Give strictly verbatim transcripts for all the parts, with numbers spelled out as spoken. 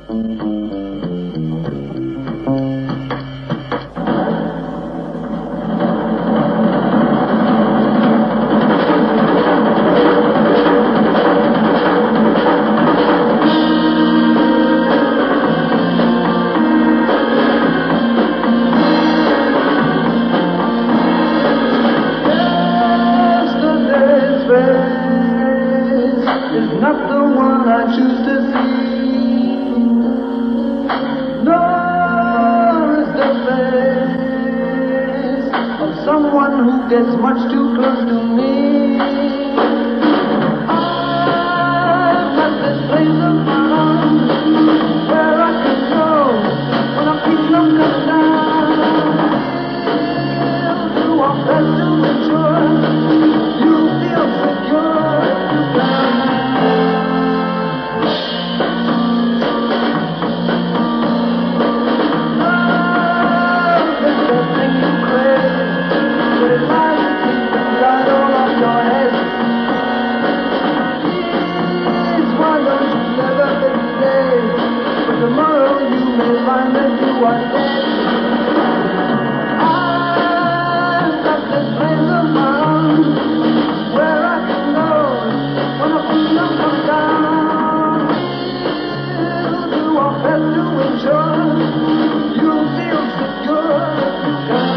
Gets much too close to me. I've got this place of mine where I can go when a kingdom comes down. Do our best to ensure you feel secure if you can. Love is the thing you crave. But tomorrow you may find that you are dead. I've got this place of mine where I can go when a kingdom comes down. We'll do our best to ensure you'll feel secure if you can.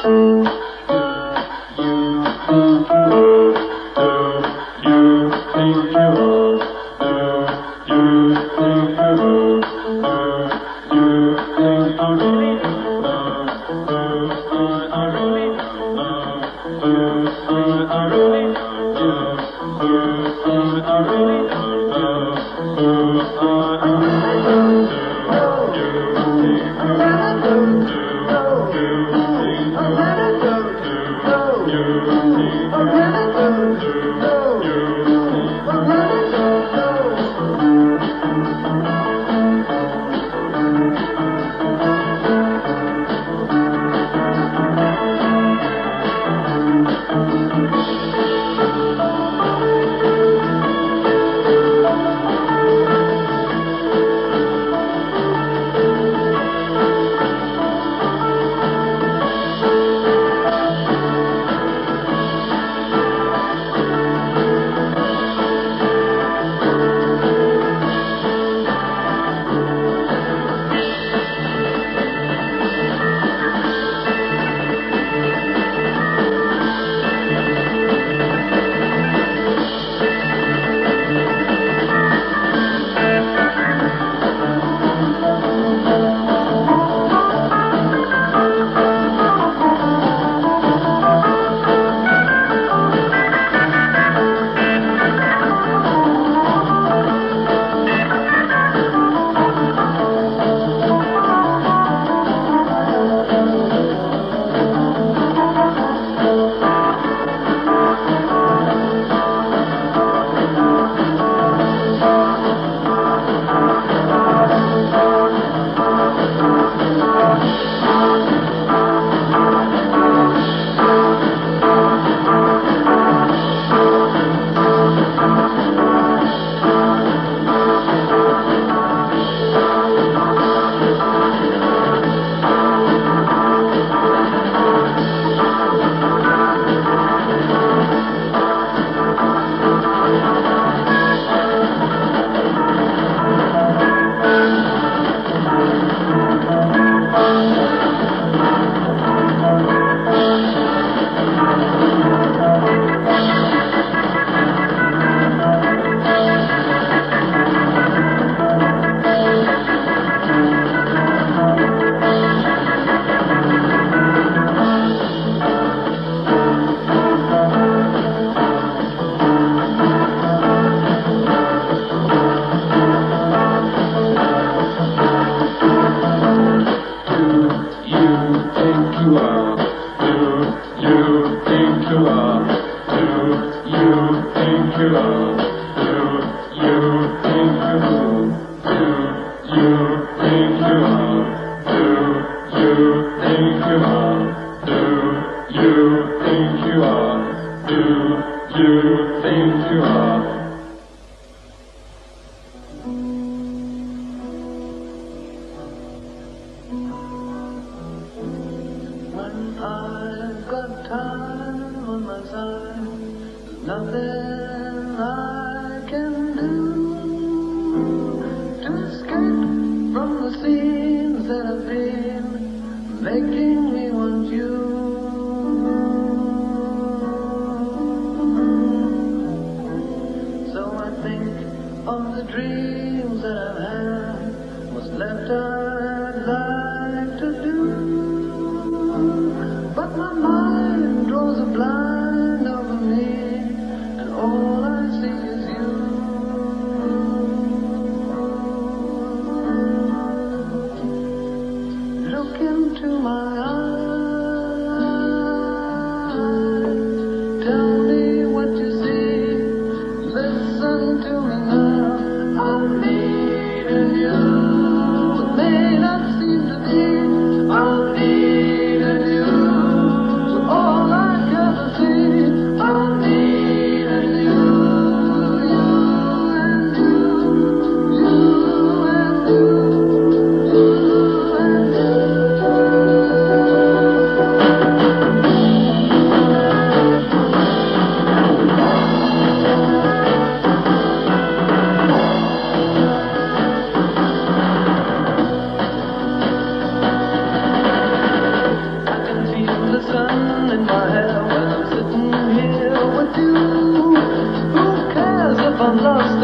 Thank you.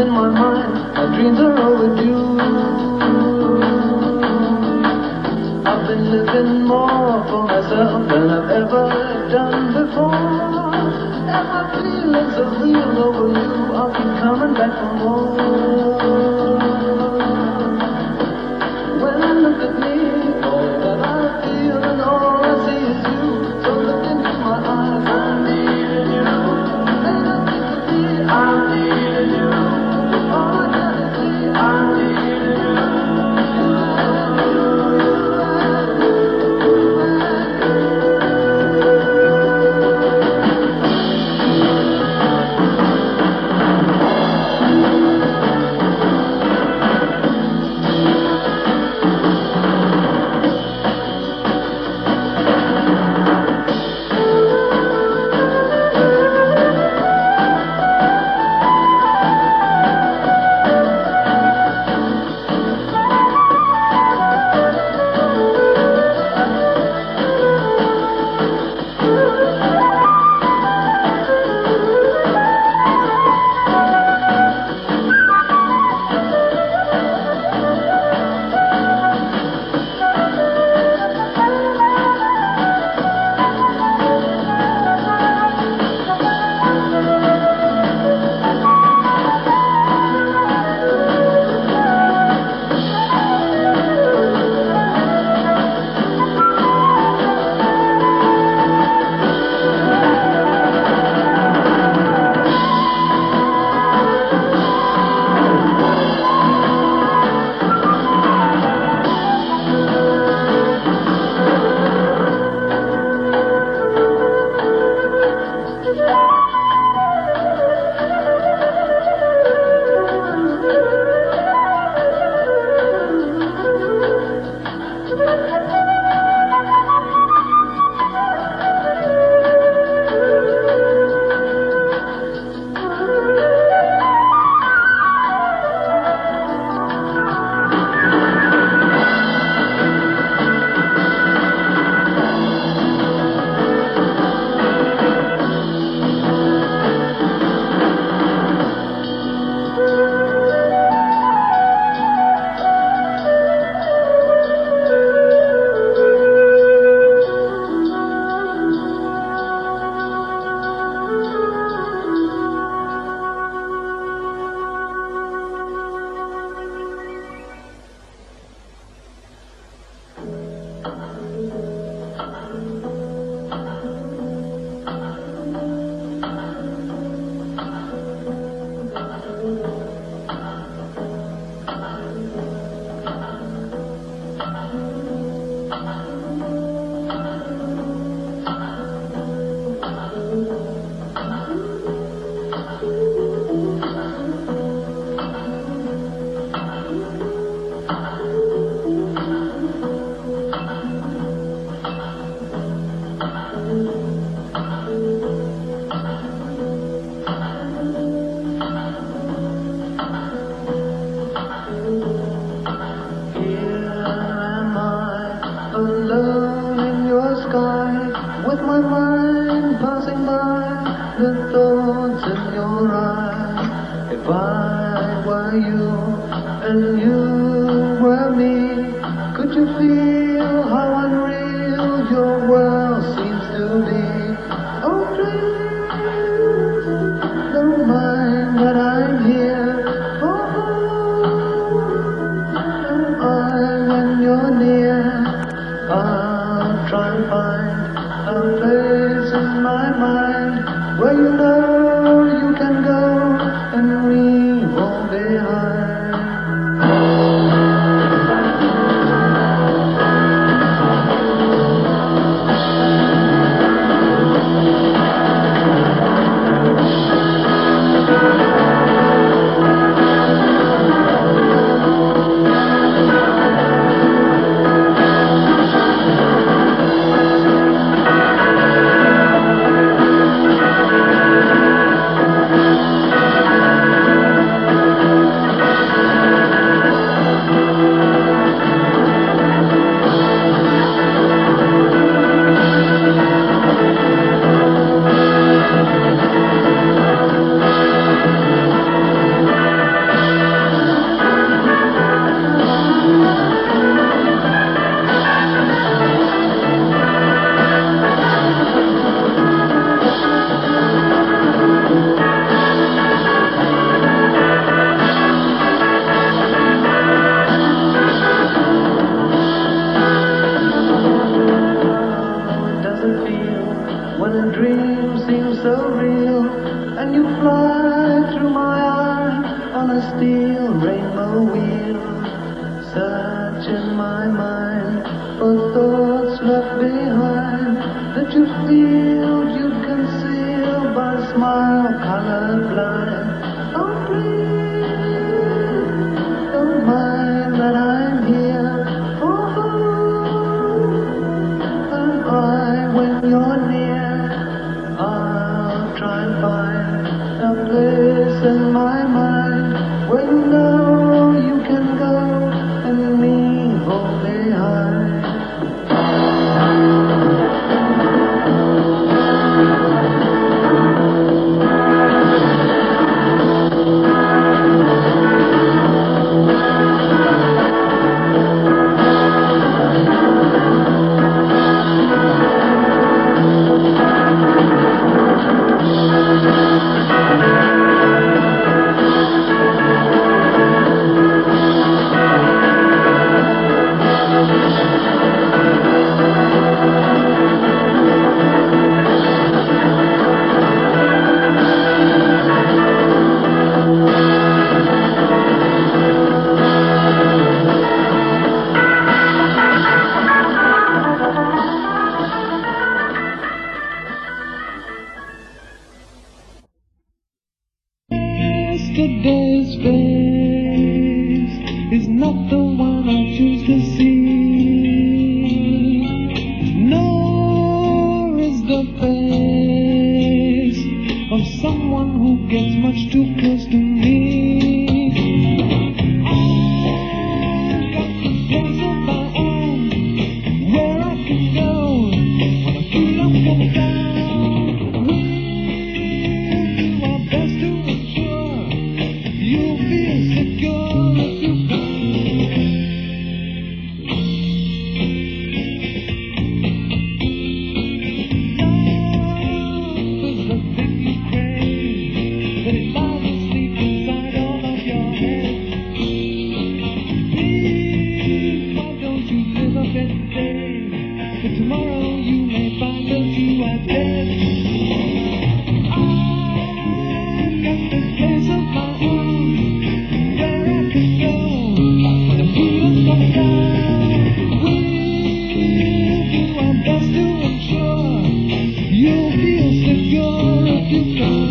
in my mind, my dreams are overdue. I've been living more for myself than I've ever done before. And my feelings are real over you, I'll keep coming back for more. When I look at me, all that I feel and all I see is you. So look into my eyes, I needed you. Ain't nothing to be, I needed you. All I gotta see, I needed you. my mind for thoughts left behind that you feel you conceal by smile colorblind. Oh please, don't mind that I'm here. Oh, am I when you're near? I'll try and find a place in my mind where you know you can go and leave all behind. Yesterday's face is not the one I choose to see, nor is the face of someone who gets much too close to me. I've got this place of my own where I can go when I feel up and down. We'll do our best to ensure you'll feel secure if you come. Love is the thing you crave, but it lies asleep inside all of your head. Please, why don't you live a better day? But tomorrow you may find that you are dead. I've got this place of my own where I can go when the feelings come down. We'll do our best to ensure you'll feel secure if you come.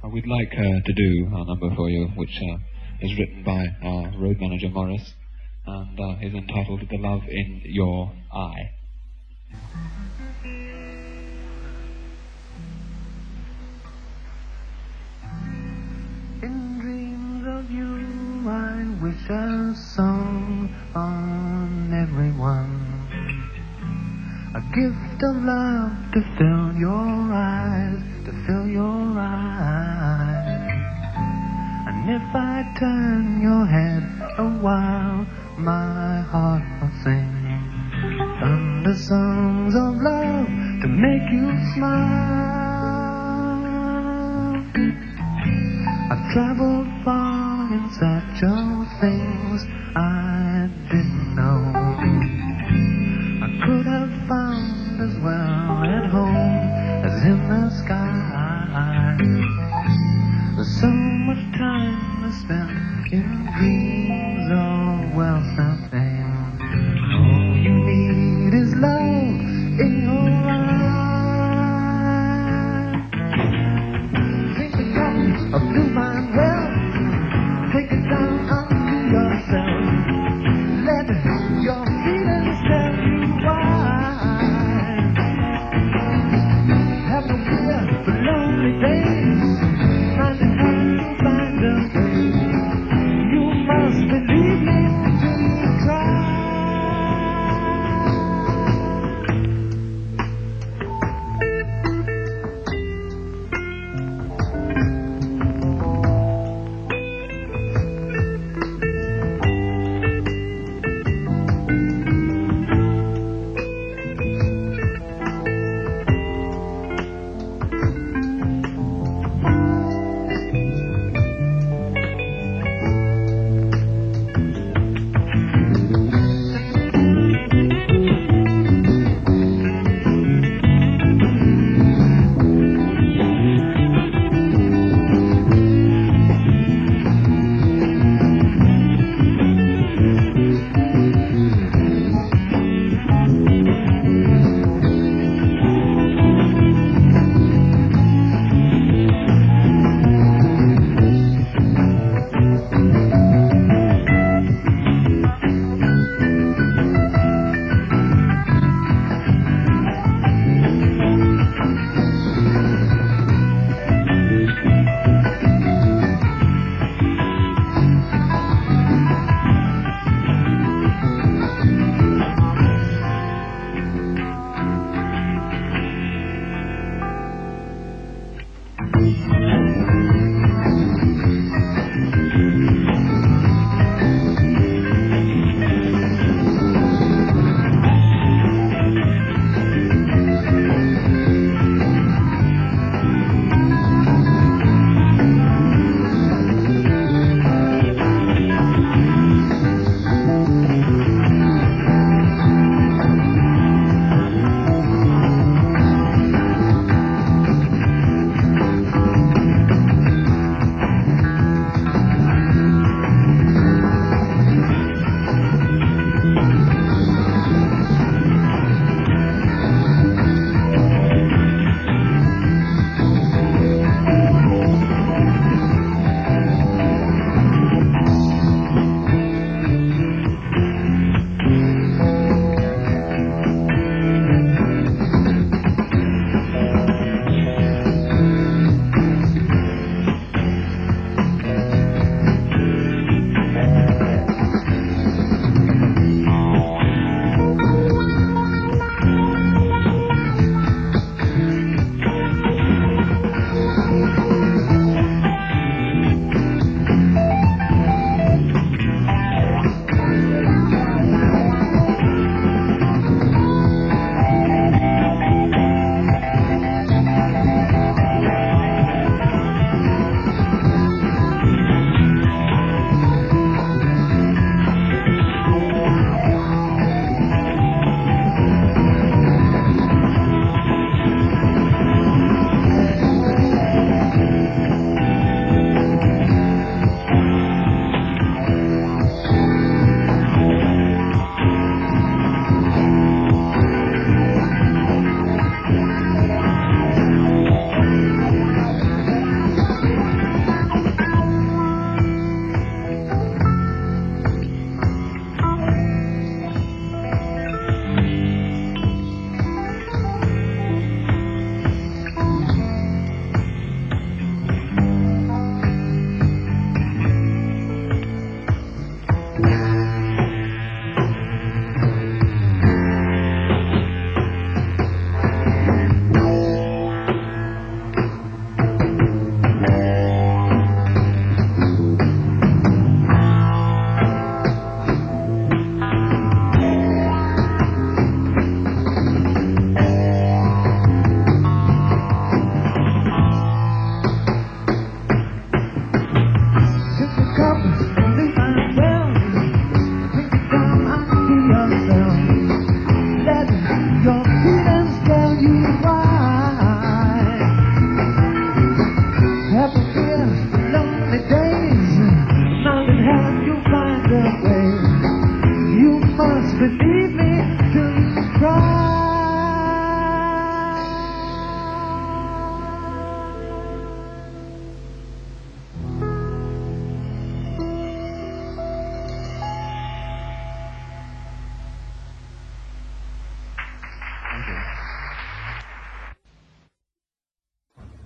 we'd like uh, to do our number for you, which uh, is written by our road manager Morris, and uh, is entitled The Love in Your Eye. In dreams of you, I wish a song on everyone. A gift of love to fill your eyes, to fill your eyes. And if I turn your head a while, my heart will sing thunder songs of love to make you smile. I've traveled far in search of things I didn't know. I could have found as well at home as in the sky. There's so much time to spend in dreams of wealth and fame. All you need is love in your eyes. Take the cup of divine wealth, take it down unto yourself. Let your feelings tell you why. Have no fear.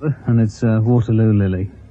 and it's uh, Waterloo Lily.